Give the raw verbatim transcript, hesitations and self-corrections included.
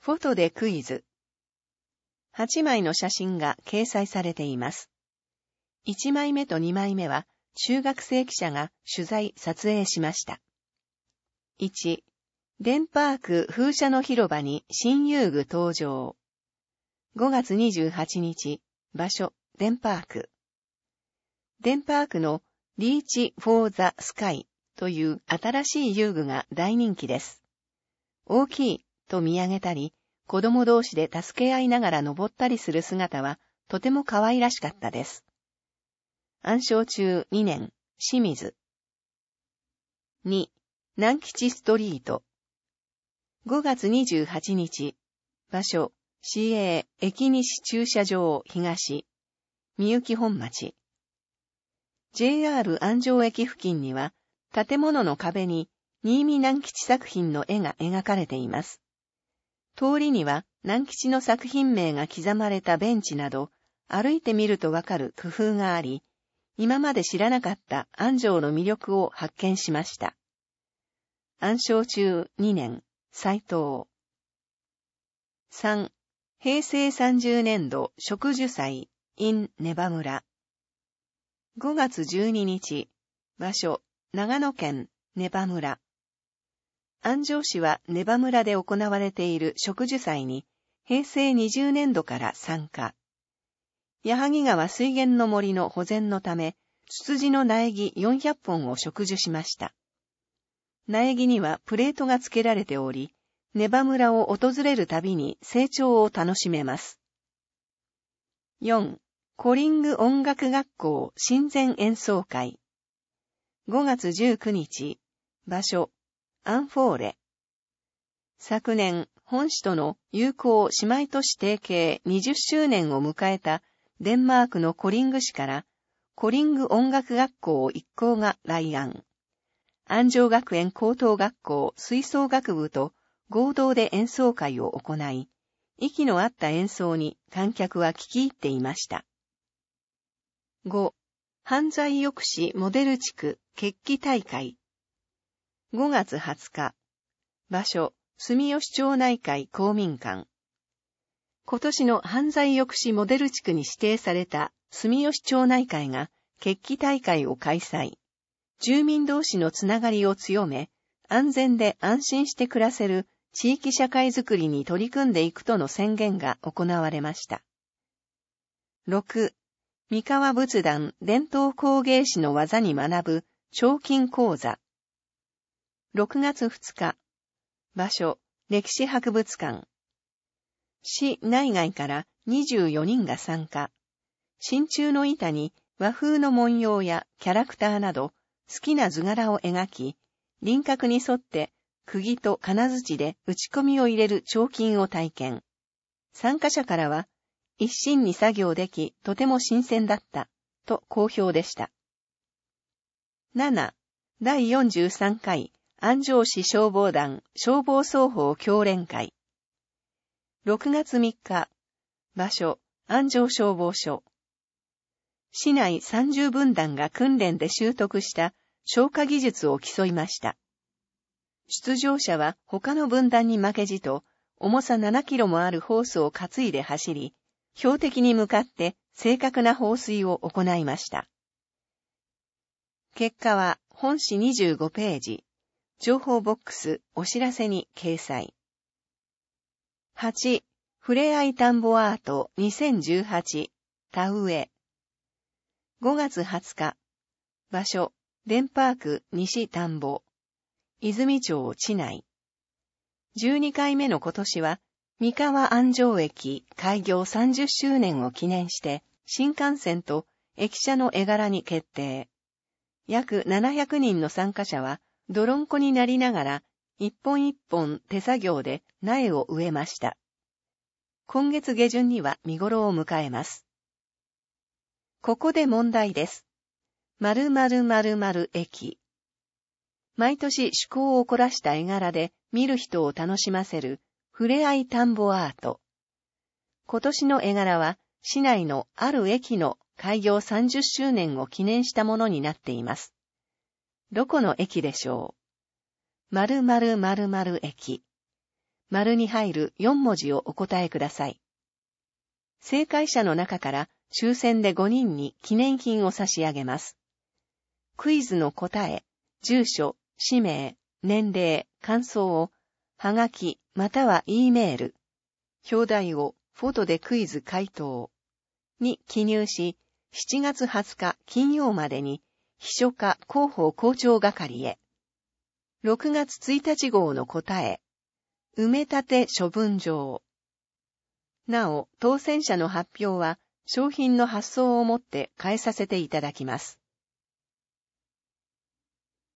フォトでクイズ。はちまいの写真が掲載されています。いちまいめとにまいめは中学生記者が取材撮影しました。いち、デンパーク風車の広場に新遊具登場。ごがつにじゅうはちにち、場所、デンパーク。デンパークのリーチ・フォー・ザ・スカイという新しい遊具が大人気です。大きいと見上げたり、子供同士で助け合いながら登ったりする姿はとても可愛らしかったです。暗唱中にねん、清水。に、南吉ストリート。ごがつにじゅうはちにち、場所、市営駅西駐車場東、みゆき本町。ジェイアール 安城駅付近には、建物の壁に新見南吉作品の絵が描かれています。通りには南吉の作品名が刻まれたベンチなど、歩いてみるとわかる工夫があり、今まで知らなかった安城の魅力を発見しました。暗唱中にねん、斉藤。さん、平成さんじゅうねんど植樹祭 in ネバ村。ごがつじゅうににち、場所、長野県ネバ村。安城市はネバ村で行われている植樹祭に、平成にじゅうねんどから参加。矢作川水源の森の保全のため、ツツジの苗木よんひゃっぽんを植樹しました。苗木にはプレートが付けられており、ネバ村を訪れるたびに成長を楽しめます。よん、コリング音楽学校親善演奏会。ごがつじゅうくにち、場所、アンフォーレ。昨年、本市との友好姉妹都市提携にじゅっしゅうねんを迎えたデンマークのコリング市から、コリング音楽学校一行が来案。安城学園高等学校吹奏楽部と合同で演奏会を行い、息の合った演奏に観客は聞き入っていました。ご、犯罪抑止モデル地区決起大会。ごがつはつか。場所、住吉町内会公民館。今年の犯罪抑止モデル地区に指定された住吉町内会が決起大会を開催。住民同士のつながりを強め、安全で安心して暮らせる地域社会づくりに取り組んでいくとの宣言が行われました。ろく、三河仏壇伝統工芸士の技に学ぶ彫金講座。ろくがつふつか。場所、歴史博物館。市内外からにじゅうよにんが参加。真鍮の板に和風の文様やキャラクターなど好きな図柄を描き、輪郭に沿って釘と金槌で打ち込みを入れる彫金を体験。参加者からは、一心に作業でき、とても新鮮だった、と好評でした。なな、だいよんじゅうさんかい安城市消防団消防双方協連会。ろくがつみっか。場所、安城消防署。市内さんじゅうぶんだんが訓練で習得した消火技術を競いました。出場者は他の分団に負けじと、重さななキロもあるホースを担いで走り、標的に向かって正確な放水を行いました。結果は本誌にじゅうごページ、情報ボックスお知らせに掲載。はち、ふれあい田んぼアートにせんじゅうはち、田植え。ごがつはつか。場所、デンパーク西田んぼ。泉町地内。じゅうにかいめの今年は、三河安城駅開業さんじゅっしゅうねんを記念して、新幹線と駅舎の絵柄に決定。約ななひゃくにんの参加者は、泥んこになりながら、一本一本手作業で苗を植えました。今月下旬には見頃を迎えます。ここで問題です。〇〇〇〇駅。毎年趣向を凝らした絵柄で見る人を楽しませるふれあい田んぼアート。今年の絵柄は市内のある駅の開業さんじゅっしゅうねんを記念したものになっています。どこの駅でしょう？〇〇〇〇駅。 丸に入るよん文字をお答えください。正解者の中から抽選でごにんに記念品を差し上げます。クイズの答え、住所、氏名、年齢、感想を、はがきまたは E メール、表題をフォトでクイズ回答に記入し、しちがつはつか金曜までに秘書課広報校長係へ。ろくがつついたち号の答え、埋め立て処分場。なお、当選者の発表は商品の発送をもって返させていただきます。